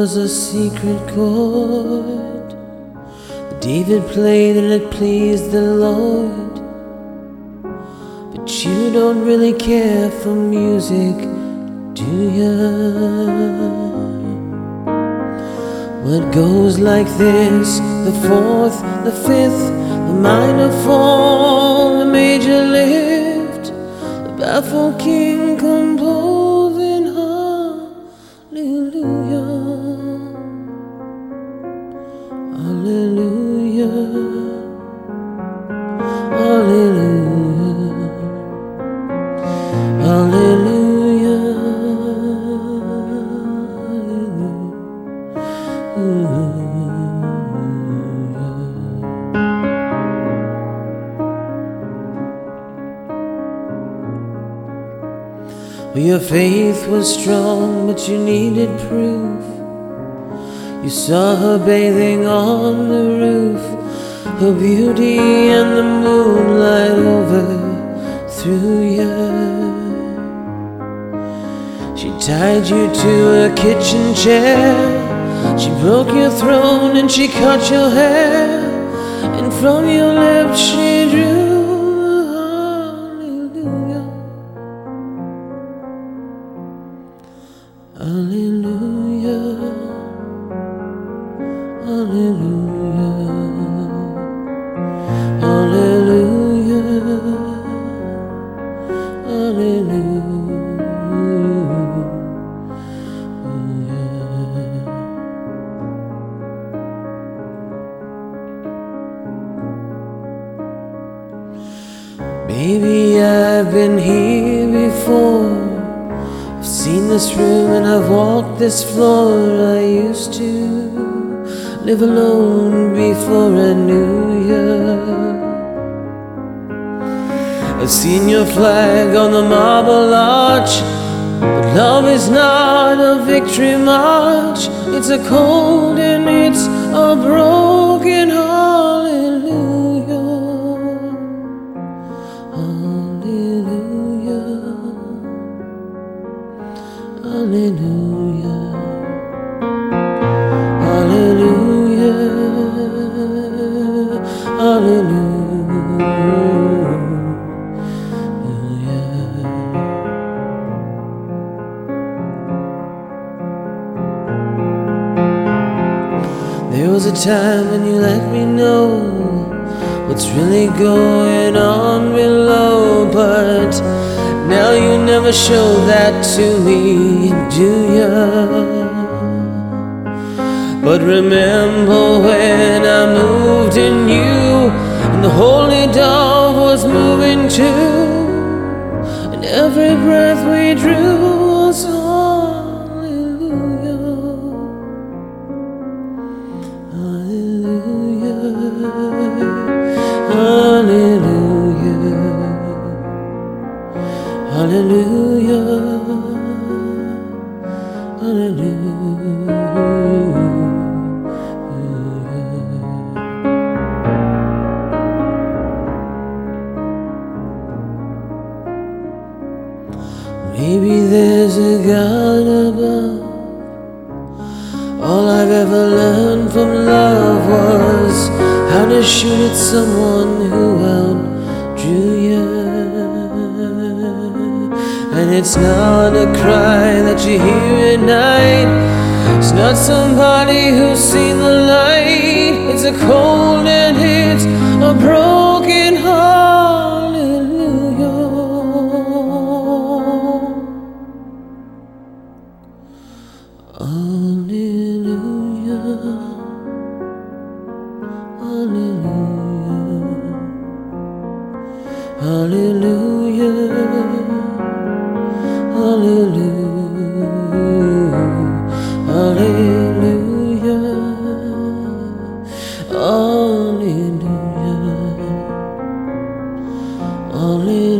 was a secret chord that David played and it pleased the Lord. But you don't really care for music, do ya? Well, it goes like this: the fourth, the fifth, the minor fall, the major lift, the baffled king composing hallelujah, hallelujah, hallelujah, hallelujah, Well, your faith was strong, but you needed proof. You saw her bathing on the roof, her beauty and the moonlight overthrew you. She tied you to a kitchen chair, she broke your throne and she cut your hair, and from your lips she drew hallelujah, hallelujah, hallelujah, hallelujah. Maybe I've been here before, I've seen this room and I've walked this floor. I used to live alone before I knew you. I've seen your flag on the marble arch, but love is not a victory march. It's a cold and it's a broken hallelujah, hallelujah, hallelujah, hallelujah, hallelujah. There was a time when you let me know what's really going on below, but now you never show that to me, do ya? But remember when I moved in you, and the holy dove was moving too, and every breath we drew was hallelujah, hallelujah, hallelujah, hallelujah, hallelujah. Maybe there's a God above. All I've ever learned from love was how to shoot at someone who outdrew you. And it's not a cry that you hear at night, it's not somebody who's seen the light. It's a cold and it's a broken hallelujah, hallelujah, hallelujah, hallelujah, hallelujah, hallelujah, hallelujah, hallelujah.